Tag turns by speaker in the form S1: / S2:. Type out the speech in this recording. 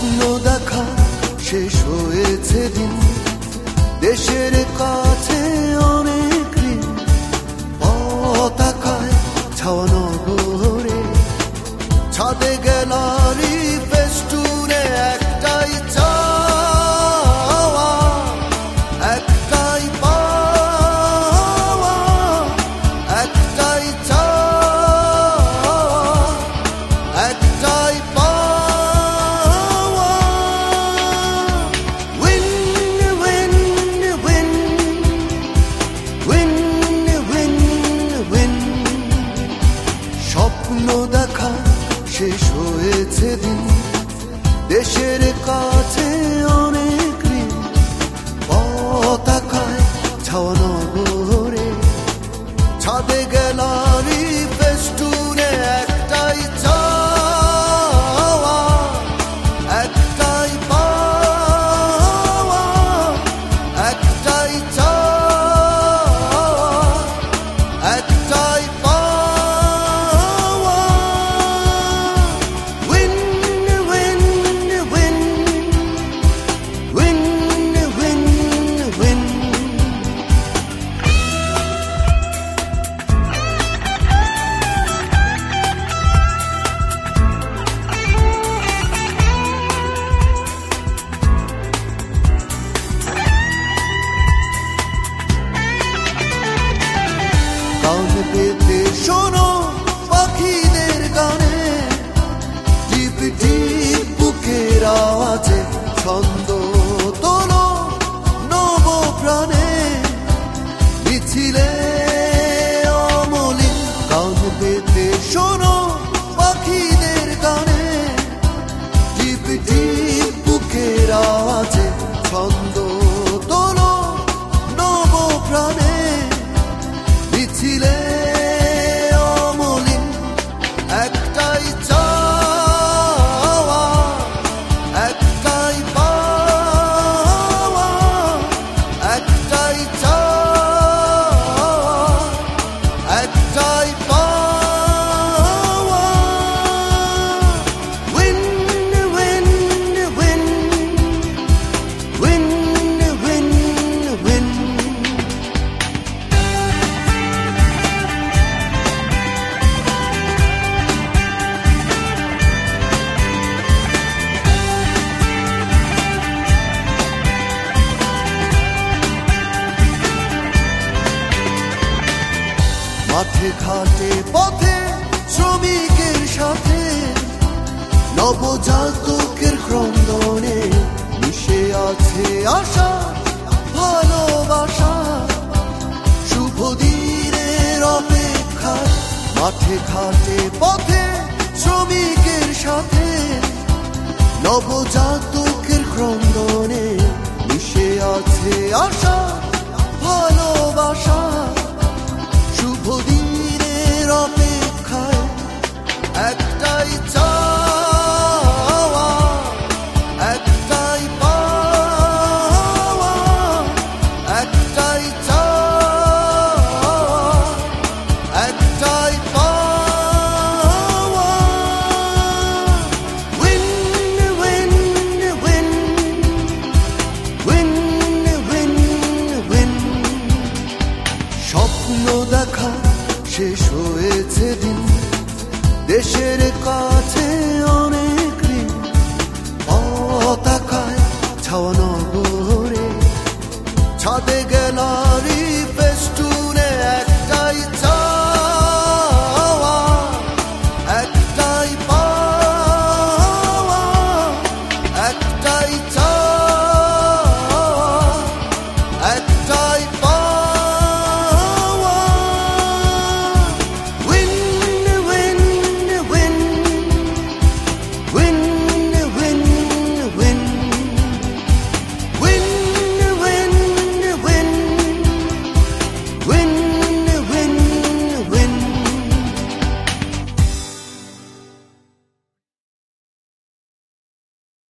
S1: স্বপ্ন দেখা শেষ হয়েছে দিন, দেশের কাছে অনেক ঋণ, পতাকায় ছাওয়ানো ঘরে, ছাদে গ্যালারি ফেস্টুনে একটাই চাওয়া, একটাই পাওয়া, একটাই চাওয়া, একটাই পাওয়া। Win win win, win win win. স্বপ্ন দেখা শেষ হয়েছে দিন, দেশের কাছে অনেক ঋণ, পতাকায় ছাওয়ানো ঘরে, ছাদে গ্যালারি ফেস্টুনে একটাই চাওয়া, একটাই পাওয়া, একটাই চাওয়া, একটাই পাওয়া। Win win win, win win win. কান পেতে শোনো পাখিদের গানে, টিপ টিপ বুকের আওয়াজে ছন্দ তোলো নব প্রাণে, মিছিলে অমলিন। কান পেতে শোনো পাখিদের গানে, টিপ টিপ বুকের আওয়াজে ছন্দ তোলো নব প্রাণে, মিছিলে অমলিন। একটাই চাওয়া, একটাই পাওয়া, একটাই চাওয়া, একটাই পাওয়া। Win win win, win win win. মাঠে ঘাটে পথে শ্রমিকের সাথে, নবজাতকের ক্রন্দনে মিশে আছে আশা, ভালোবাসা, শুভ দিনের অপেক্ষায়। মাঠে ঘাটে পথে শ্রমিকের সাথে, নবজাতকের ক্রন্দনে মিশে আছে আশা, ভালোবাসা, শুভ দিনের অপেক্ষায়। একটাই চাওয়া, একটাই পাওয়া, একটাই চাওয়া, একটাই পাওয়া। Win win win, win win win. স্বপ্ন দেখা শেষ হয়েছে দিন, দেশের কাছে অনেক ঋণ, পতাকায় ছাওয়ানো ঘরে, ছাদে গেলা